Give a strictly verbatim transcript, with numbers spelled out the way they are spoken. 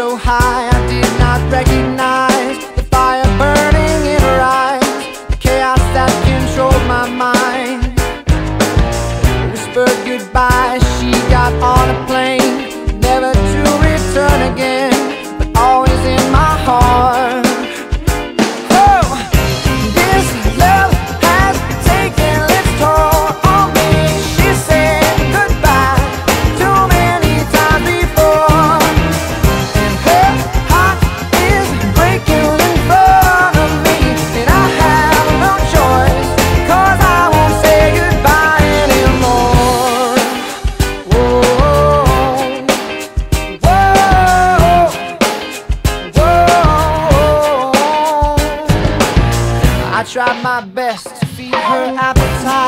so high I did not recognize the fire burning in her eyes, the chaos that controlled my mind. Whispered goodbye, she got on a plane, never to return again, but always in my heart. I tried my best to feed her appetite.